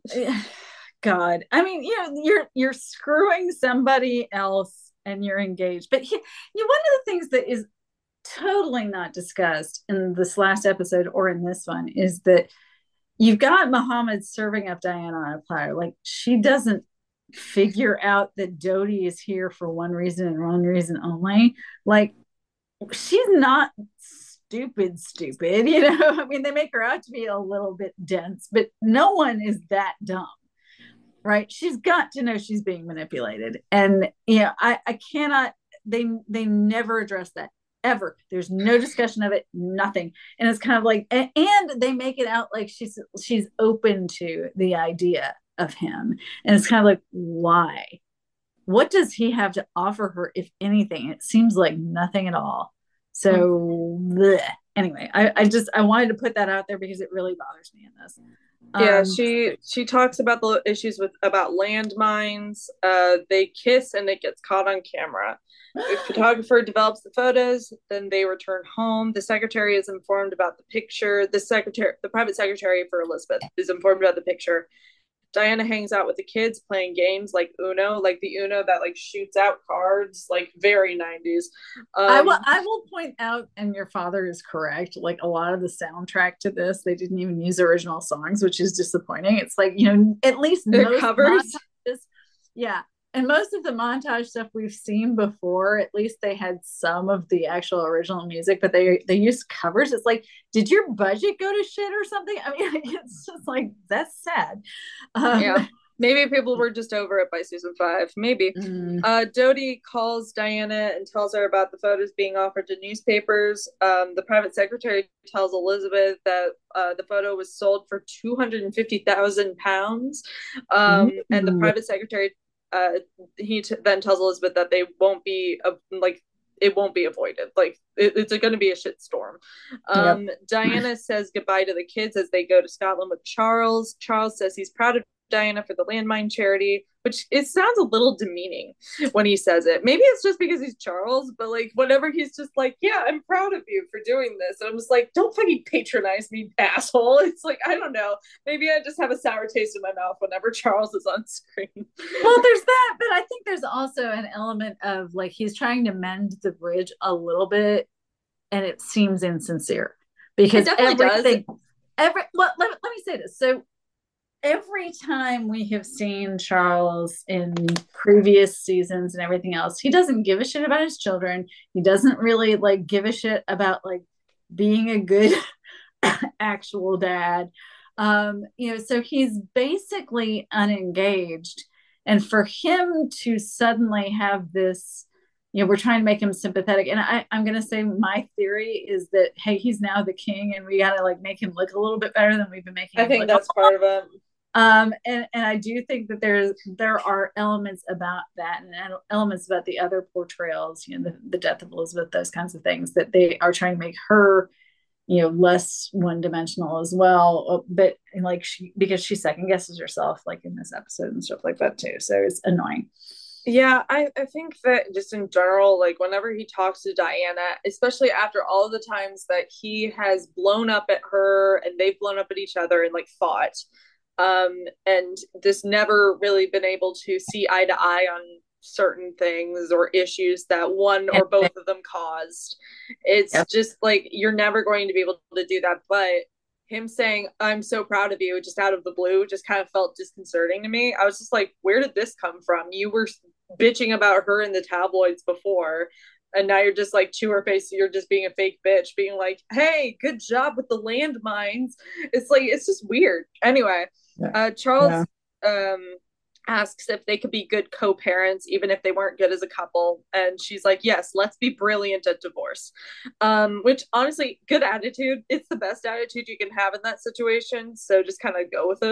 God. I mean, you know, you're you're screwing somebody else and you're engaged. But he, you know, one of the things that is totally not discussed in this last episode or in this one is that you've got Muhammad serving up Diana on a platter. Like, she doesn't figure out that Dodi is here for one reason and one reason only. Like, she's not stupid, stupid, you know. I mean, they make her out to be a little bit dense, but no one is that dumb, right? She's got to know she's being manipulated. And you know, I, I cannot, they they never address that ever. There's no discussion of it, nothing. And it's kind of like, and, and they make it out like she's she's open to the idea of him. And it's kind of like, why? What does he have to offer her, if anything? It seems like nothing at all. So bleh. Anyway, I, I just I wanted to put that out there because it really bothers me in this. Yeah, Um, she she talks about the issues with about landmines. Uh, they kiss and it gets caught on camera. The photographer develops the photos, then they return home. The secretary is informed about the picture. The secretary, the private secretary for Elizabeth, is informed about the picture. Diana hangs out with the kids playing games like Uno, like the Uno that like shoots out cards, like very nineties. I Um, will I will point out, and your father is correct, like a lot of the soundtrack to this, they didn't even use original songs, which is disappointing. It's like, you know, at least the most covers. montages, yeah. And most of the montage stuff we've seen before, at least they had some of the actual original music, but they they used covers. It's like, did your budget go to shit or something? I mean, it's just like, that's sad. Um, Yeah. Maybe people were just over it by season five. Maybe. mm, Uh, Dodi calls Diana and tells her about the photos being offered to newspapers. Um, the private secretary tells Elizabeth that uh, the photo was sold for two hundred fifty thousand pounds. Um, and the ooh, private secretary, uh, he t- then tells Elizabeth that they won't be, uh, like, it won't be avoided. Like, it, it's going to be a shitstorm. yep. Um, Diana says goodbye to the kids as they go to Scotland with Charles. Charles says he's proud of Diana for the landmine charity, which it sounds a little demeaning when he says it. Maybe it's just because he's Charles, but like whatever, he's just like, yeah, I'm proud of you for doing this. And I'm just like, don't fucking patronize me, asshole. It's like, I don't know. Maybe I just have a sour taste in my mouth whenever Charles is on screen. Well, there's that, but I think there's also an element of like he's trying to mend the bridge a little bit, and it seems insincere It because definitely does. everything, every let, let, let me say this. So every time we have seen Charles in previous seasons and everything else, he doesn't give a shit about his children. He doesn't really like give a shit about like being a good actual dad. Um, you know, so he's basically unengaged. And for him to suddenly have this, you know, we're trying to make him sympathetic. And I, I'm going to say my theory is that, hey, he's now the king and we got to like make him look a little bit better than we've been making I him think look. that's part of it. Um, and, and I do think that there's there are elements about that and elements about the other portrayals, you know, the, the death of Elizabeth, those kinds of things that they are trying to make her, you know, less one dimensional as well. But like she, because she second guesses herself, like in this episode and stuff like that too. So it's annoying. Yeah, I, I think that just in general, like whenever he talks to Diana, especially after all the times that he has blown up at her and they've blown up at each other and like fought, um, and just never really been able to see eye to eye on certain things or issues that one or both of them caused. It's Yep. just like you're never going to be able to do that. But him saying, I'm so proud of you, just out of the blue, just kind of felt disconcerting to me. I was just like, where did this come from? You were bitching about her in the tabloids before. And now you're just like to her face, you're just being a fake bitch, being like, hey, good job with the landmines. It's like, it's just weird. Anyway, Yeah. uh, Charles yeah. um, asks if they could be good co-parents, even if they weren't good as a couple. And she's like, yes, let's be brilliant at divorce. Um, which honestly, good attitude. It's the best attitude you can have in that situation. So just kind of go with it.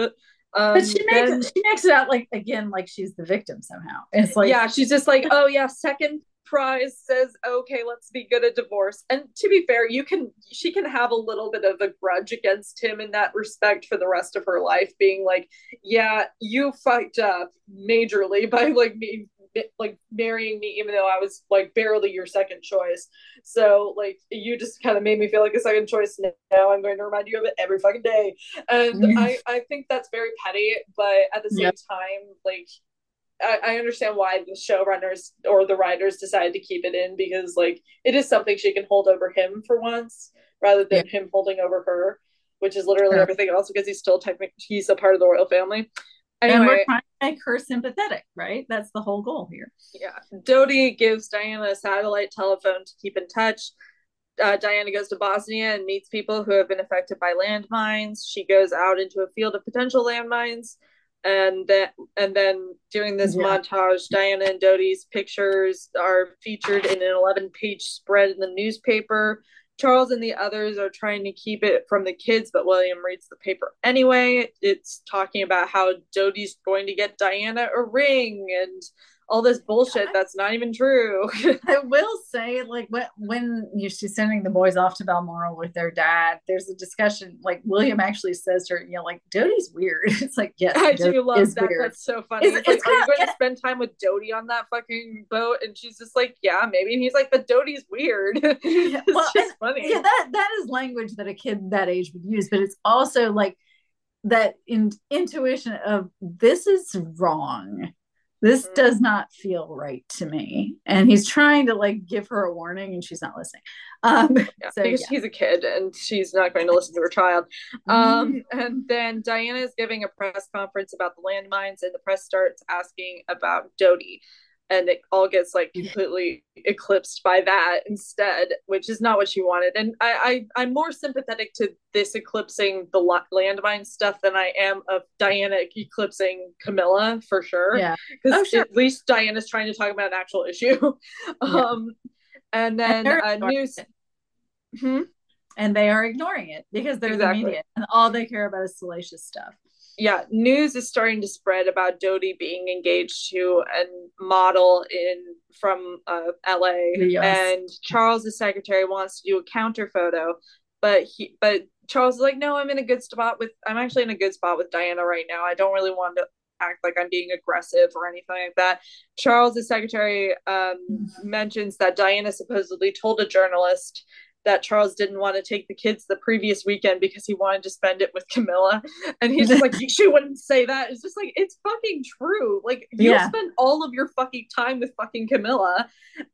But Um, she makes then it, she makes it out like again like she's the victim somehow. It's like yeah, she's just like, oh yeah, second prize says, okay, let's be good at divorce. And to be fair, you can she can have a little bit of a grudge against him in that respect for the rest of her life, being like, yeah, you fucked up majorly by like me like marrying me even though I was like barely your second choice. So like you just kind of made me feel like a second choice. Now I'm going to remind you of it every fucking day. And I I think that's very petty, but at the yep. same time, like I, I understand why the showrunners or the writers decided to keep it in because like it is something she can hold over him for once rather Yeah, than him holding over her, which is literally sure. everything else because he's still technically he's a part of the royal family. And we're Anyway, trying to make her sympathetic, right? That's the whole goal here. yeah, Dodi gives Diana a satellite telephone to keep in touch. Uh, Diana goes to Bosnia and meets people who have been affected by landmines. She goes out into a field of potential landmines, and then and then during this Yeah. montage, Diana and Dodi's pictures are featured in an eleven-page spread in the newspaper. Charles and the others are trying to keep it from the kids, but William reads the paper anyway. It's talking about how Dodi's going to get Diana a ring and all this bullshit that's not even true. I will say, like when when you, she's sending the boys off to Balmoral with their dad, there's a discussion. Like William actually says to her, you know, like Dodi's weird. It's like yes, I Dodi do love is that. weird. That's so funny. It's, It's it's like, are kind you going of to spend time with Dodi on that fucking boat? And she's just like, yeah, maybe. And he's like, but Dodi's weird. yeah, It's well, just and, funny. yeah, that that is language that a kid that age would use, but it's also like that in intuition of this is wrong. This Mm. does not feel right to me. And he's trying to like give her a warning and she's not listening. Um, Yeah, so because yeah. he's a kid and she's not going to listen to her child. Mm-hmm. Um, and then Diana is giving a press conference about the landmines, and the press starts asking about Dodi. And it all gets like completely eclipsed by that instead, which is not what she wanted. And I, I I'm more sympathetic to this eclipsing the landmine stuff than I am of Diana eclipsing Camilla for sure, Yeah. because Oh, sure. at least Diana's trying to talk about an actual issue. Yeah. um, and And then they're uh, ignoring news. it. Hmm? And they are ignoring it because they're the Exactly. media and all they care about is salacious stuff. Yeah, news is starting to spread about Dodi being engaged to a model in from uh, L A, Yes. and Charles's secretary wants to do a counter photo, but he but Charles is like, no, I'm in a good spot with I'm actually in a good spot with Diana right now. I don't really want to act like I'm being aggressive or anything like that. Charles's secretary um, mentions that Diana supposedly told a journalist that Charles didn't want to take the kids the previous weekend because he wanted to spend it with Camilla. And he's just like, she wouldn't say that. It's just like, it's fucking true. Like, you Yeah. spend all of your fucking time with fucking Camilla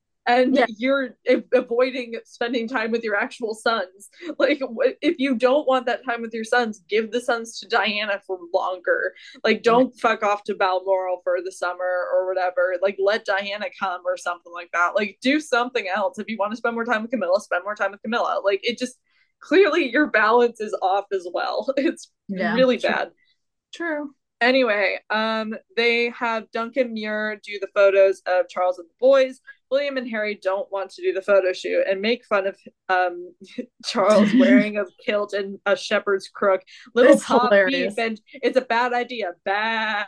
and Yeah. you're avoiding spending time with your actual sons. Like, if you don't want that time with your sons, give the sons to Diana for longer. Like, don't fuck off to Balmoral for the summer or whatever. Like, let Diana come or something like that. Like, do something else. If you want to spend more time with Camilla, spend more time with Camilla. Like, it just clearly your balance is off as well. It's Yeah. really True. bad. True. Anyway, um, they have Duncan Muir do the photos of Charles and the boys. William and Harry don't want to do the photo shoot and make fun of um, Charles wearing a kilt and a shepherd's crook. Little It's top hilarious. beef, and it's a bad idea. Bad.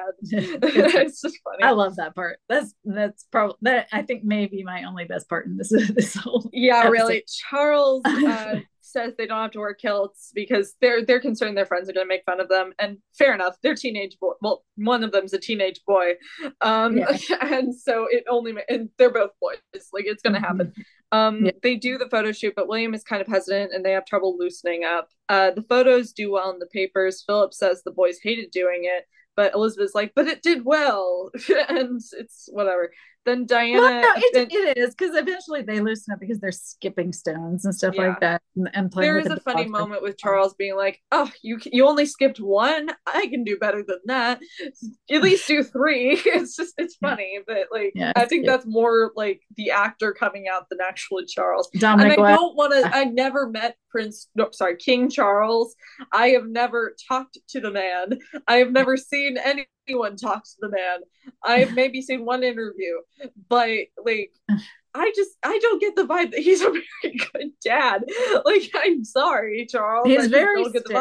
It's just funny. I love that part. That's that's probably that. I think maybe my only best part in this this whole. Yeah, episode. really. Charles uh, says they don't have to wear kilts because they're they're concerned their friends are going to make fun of them, and fair enough. They're teenage boy. Well, one of them's a teenage boy, um, yeah. And so it only and they're both boys. Like it's going to happen. Um, yeah. They do the photo shoot, but William is kind of hesitant, and they have trouble loosening up. Uh, the photos do well in the papers. Philip says the boys hated doing it, but Elizabeth's like, but it did well, and it's whatever. Then Diana, well, no, it, then, it is because eventually they loosen up because they're skipping stones and stuff yeah. like that, and, and playing. There with is the a funny moment with Charles being like, "Oh, you you only skipped one. I can do better than that. At least do three." It's just it's funny, but like yeah, I think cute. That's more like the actor coming out than actually Charles. Dominic and I West. Don't want to. I never met Prince. No, sorry, King Charles. I have never talked to the man. I have never seen any. Anyone talks to the man. I've maybe seen one interview, but like I just I don't get the vibe that he's a very good dad. Like I'm sorry, Charles. He's I very don't get the vibe.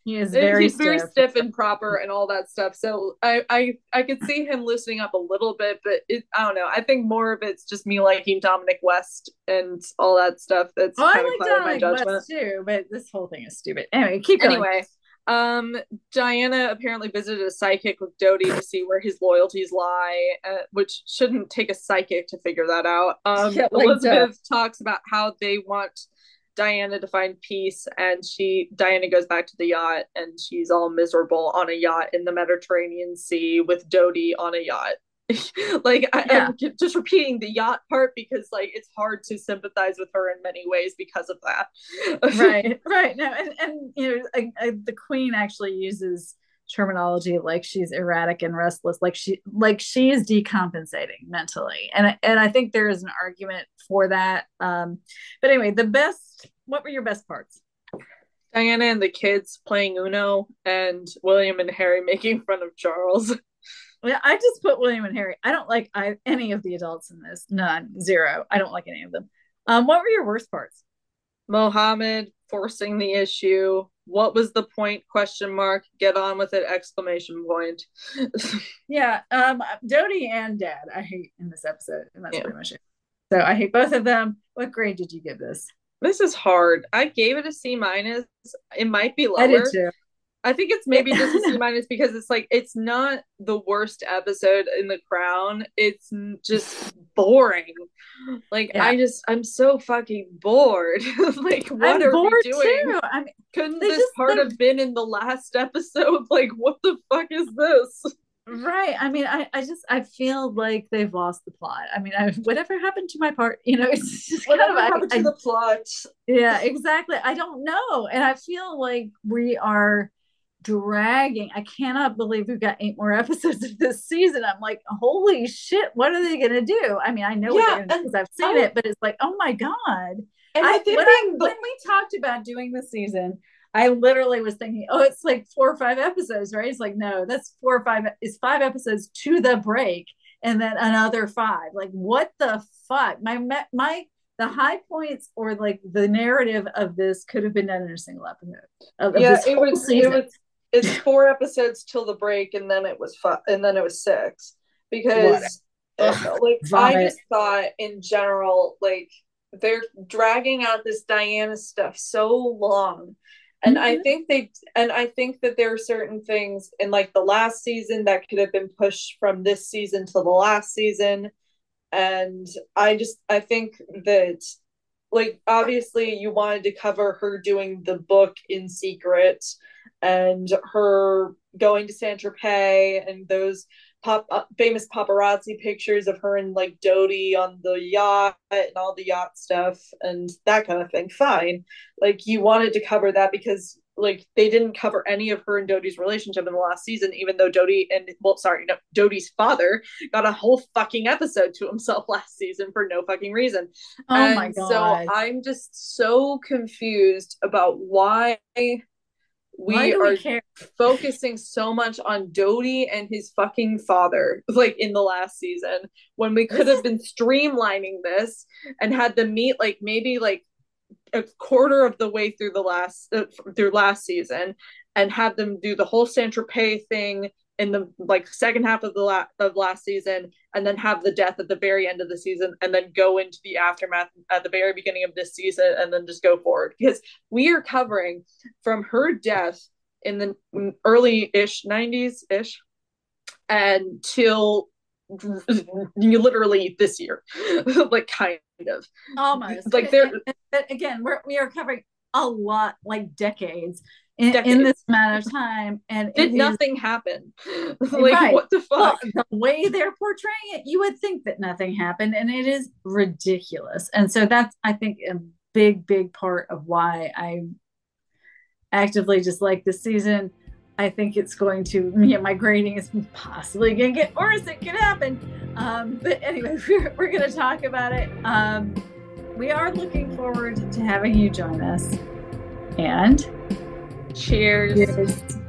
He is very he's very stiff. stiff and proper and all that stuff. So I I I could see him loosening up a little bit, but it, I don't know. I think more of it's just me liking Dominic West and all that stuff. That's Well, kind I of like clouded my Dominic judgment. West too, but this whole thing is stupid. Anyway, keep going. Anyway, um, Diana apparently visited a psychic with Dodi to see where his loyalties lie, uh, which shouldn't take a psychic to figure that out. Um, Yeah, like, Elizabeth talks about how they want Diana to find peace, and she Diana goes back to the yacht, and she's all miserable on a yacht in the Mediterranean Sea with Dodi on a yacht. Like I, Yeah. I'm just repeating the yacht part because like it's hard to sympathize with her in many ways because of that. Right, right. No, and, and you know, I, I, the Queen actually uses terminology like she's erratic and restless, like she like she is decompensating mentally, and and I think there is an argument for that. Um, but anyway, the best. What were your best parts? Diana and the kids playing Uno, and William and Harry making fun of Charles. Well, I just put William and Harry. I don't like I, any of the adults in this. None, zero. I don't like any of them. Um, what were your worst parts? Mohammed forcing the issue. What was the point? Question mark. Get on with it! Exclamation point. Yeah, um, Dodi and Dad I hate in this episode, and that's Yeah. pretty much it. So I hate both of them. What grade did you give this? This is hard. I gave it a C minus. It might be lower. I did too. I think it's maybe just a C minus because it's like it's not the worst episode in The Crown. It's just boring. Like Yeah. I just I'm so fucking bored. Like what I'm are bored we doing? too. I mean, couldn't they this just, part like- have been in the last episode? Like what the fuck is this? right. I mean, I, I just I feel like they've lost the plot. I mean, I, whatever happened to my part? You know, it's just kind Whatever of I- happened to I- the plot? yeah, exactly. I don't know, and I feel like we are dragging. I cannot believe we've got eight more episodes of this season. I'm like, holy shit, what are they gonna do? I mean, I know what Yeah, they're gonna do and because I've seen I- it, but it's like, oh my god. And I, I think when, I, the- when we talked about doing the season, I literally was thinking, oh, it's like four or five episodes, right? It's like, no, that's four or five. It's five episodes to the break, and then another five. Like, what the fuck? My my the high points or like the narrative of this could have been done in a single episode. Of, yeah, of this it whole was. season. It was. It's four episodes till the break, and then it was five, and then it was six because, Ugh, like, vomit. I just thought in general, like, they're dragging out this Diana stuff so long. And I Mhm. think they, and I think that there are certain things in like the last season that could have been pushed from this season to the last season. And I just, I think that, like, obviously you wanted to cover her doing the book in secret and her going to Saint Tropez and those pop uh, famous paparazzi pictures of her and like Dodi on the yacht and all the yacht stuff and that kind of thing. Fine, like you wanted to cover that because like they didn't cover any of her and Dodi's relationship in the last season, even though Dodi and well, sorry, no, Dodi's father got a whole fucking episode to himself last season for no fucking reason. Oh and my god! So I'm just so confused about why. We Why do are we care? focusing so much on Dodi and his fucking father, like in the last season, when we could have been streamlining this and had them meet like maybe like a quarter of the way through the last uh, through last season, and have them do the whole Saint Tropez thing in the like second half of the la- of last season, and then have the death at the very end of the season, and then go into the aftermath at the very beginning of this season, and then just go forward because we are covering from her death in the early-ish nineties ish until literally this year, like kind of Almost like there. But again, we're we are covering a lot, like decades. In, in this amount of time, and did nothing is, happen? Like right. What the fuck? Well, the way they're portraying it, you would think that nothing happened, and it is ridiculous. And so that's, I think, a big, big part of why I actively dislike this season. I think it's going to, yeah, my grading is possibly going to get worse. It could happen. Um, but anyway, we're, we're going to talk about it. Um, we are looking forward to having you join us. And cheers. Cheers.